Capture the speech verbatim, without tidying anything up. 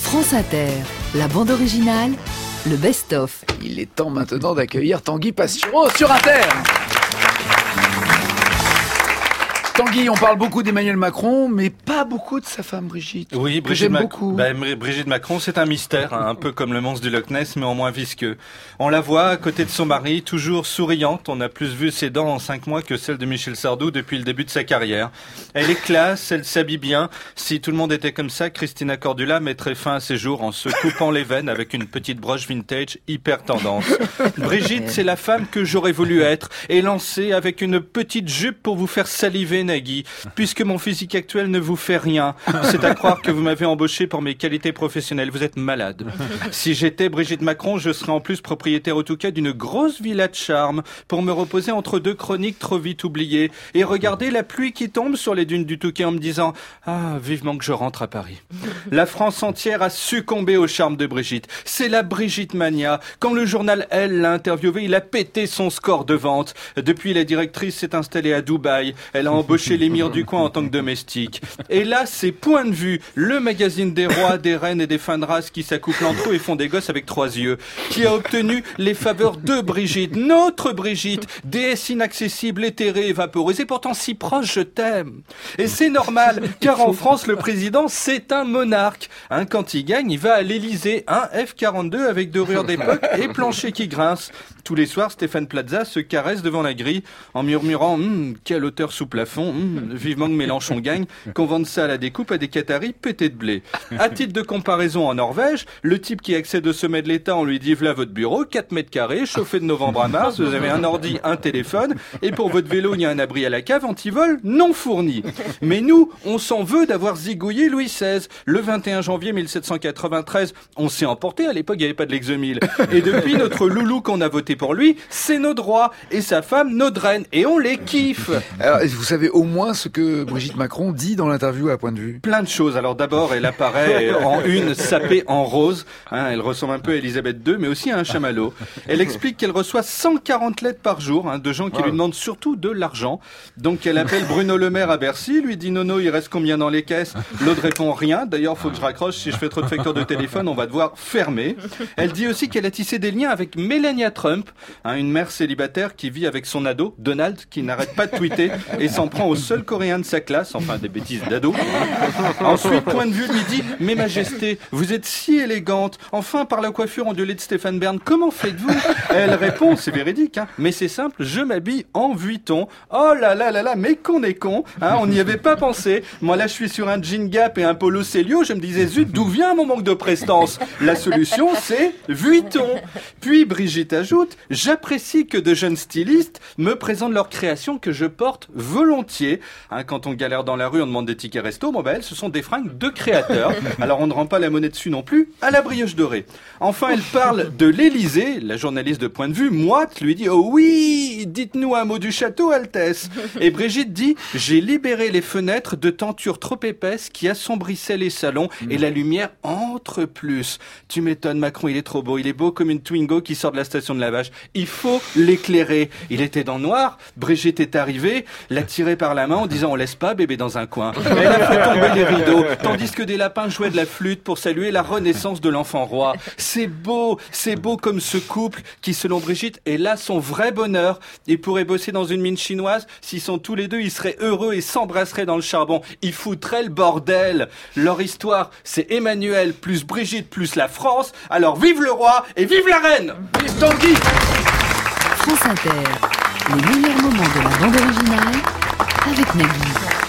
France Inter, la bande originale, le best-of. Il est temps maintenant d'accueillir Tanguy Pastureau sur Inter. Tanguy, on parle beaucoup d'Emmanuel Macron, mais pas beaucoup de sa femme Brigitte. Oui, Brigitte, j'aime Mac- beaucoup. bah, Brigitte Macron, c'est un mystère, hein, un peu comme le monstre du Loch Ness, mais en moins visqueux. On la voit à côté de son mari, toujours souriante. On a plus vu ses dents en cinq mois que celles de Michel Sardou depuis le début de sa carrière. Elle est classe, elle s'habille bien. Si tout le monde était comme ça, Christina Cordula mettrait fin à ses jours en se coupant les veines avec une petite broche vintage hyper tendance. Brigitte, c'est la femme que j'aurais voulu être et lancer avec une petite jupe pour vous faire saliver, Nagui, puisque mon physique actuel ne vous fait rien. C'est à croire que vous m'avez embauché pour mes qualités professionnelles. Vous êtes malade. Si j'étais Brigitte Macron, je serais en plus propriétaire au tout cas d'une grosse villa de charme pour me reposer entre deux chroniques trop vite oubliées et regarder la pluie qui tombe sur les dunes du Touquet en me disant « Ah, vivement que je rentre à Paris ». La France entière a succombé au charme de Brigitte. C'est la Brigitte Mania. Quand le journal Elle l'a interviewé, il a pété son score de vente. Depuis, la directrice s'est installée à Dubaï. Elle a embauché l'émir du coin en tant que domestique. Et là, c'est Point de Vue, le magazine des rois, des reines et des fins de race qui s'accouplent entre eux et font des gosses avec trois yeux, qui a obtenu les faveurs de Brigitte, notre Brigitte, déesse inaccessible, éthérée et vaporeuse, et pourtant si proche, je t'aime. Et c'est normal, car en France, le président, c'est un monarque. Hein, quand il gagne, il va à l'Élysée, un F quarante-deux avec dorure d'époque et plancher qui grince. Tous les soirs, Stéphane Plaza se caresse devant la grille en murmurant hm, « Quelle hauteur sous plafond hm, vivement que Mélenchon gagne, qu'on vende ça à la découpe à des Qataris pétés de blé. » À titre de comparaison, en Norvège, le type qui accède au sommet de l'État, on lui dit « V'là votre bureau, quatre mètres carrés, chauffé de novembre à mars, vous avez un ordi, un téléphone, et pour votre vélo, il y a un abri à la cave, antivol non fourni. » Mais nous, on s'en veut d'avoir zigouillé Louis seize. Le vingt et un janvier mille sept cent quatre-vingt-treize, on s'est emporté, à l'époque, il n'y avait pas de l'exomile. Et depuis, notre loulou qu'on a voté pour lui, c'est nos droits, et sa femme, notre reine, et on les kiffe. Alors, vous savez au moins ce que Brigitte Macron dit dans l'interview à Point de Vue? Plein de choses. Alors d'abord, elle apparaît en une, sapée en rose. Hein, elle ressemble un peu à Elisabeth deux, mais aussi à un chamallow. Elle explique qu'elle reçoit cent quarante lettres par jour, hein, de gens qui lui demandent surtout de l'argent. Donc elle appelle Bruno Le Maire à Bercy, lui dit « Nono, il reste combien dans les caisses ?» L'autre répond « Rien. D'ailleurs, faut que je raccroche. Si je fais trop de factures de téléphone, on va devoir fermer. » Elle dit aussi qu'elle a tissé des liens avec Melania Trump, hein, une mère célibataire qui vit avec son ado, Donald, qui n'arrête pas de tweeter et s'en prend au seul coréen de sa classe, enfin des bêtises d'ado. Ensuite, Point de Vue lui dit « Mais Majesté, vous êtes si élégante, enfin par la coiffure ondulée de Stéphane Bern, comment faites-vous » Elle répond, c'est véridique, hein, mais c'est simple, je m'habille en Vuitton. Oh là là là là, mais qu'on est con, hein, on n'y avait pas pensé. Moi là, je suis sur un jean Gap et un polo Célio, je me disais, zut, d'où vient mon manque de prestance? La solution, c'est Vuitton. Puis Brigitte ajoute, j'apprécie que de jeunes stylistes me présentent leurs créations que je porte volontiers. Hein, quand on galère dans la rue, on demande des tickets resto, bon ben elles, ce sont des fringues de créateurs. Alors on ne rend pas la monnaie dessus non plus, à la brioche dorée. Enfin, elle parle de l'Élysée. La journaliste de Point de Vue, moite, lui dit « Oh oui, dites-nous un mot du château, Altesse !» Et Brigitte dit « J'ai libéré les fenêtres de tentures trop épaisses qui assombrissaient les salons et la lumière entre plus. » Tu m'étonnes, Macron, il est trop beau. Il est beau comme une Twingo qui sort de la station de lavage. Il faut l'éclairer. Il était dans le noir. Brigitte est arrivée, l'a tiré par la main en disant « On laisse pas bébé dans un coin. » Elle a fait tomber les rideaux, tandis que des lapins jouaient de la flûte pour saluer la renaissance de l'enfant roi. C'est beau, c'est beau comme ce couple qui, selon Brigitte, est là son vrai bonheur. Ils pourraient bosser dans une mine chinoise. S'ils sont tous les deux, ils seraient heureux et s'embrasseraient dans le charbon. Ils foutraient le bordel. Leur histoire, c'est Emmanuel plus Brigitte plus la France. Alors vive le roi et vive la reine. Vive Tanguy. France Inter, les meilleurs moments de la bande originale avec Nagui.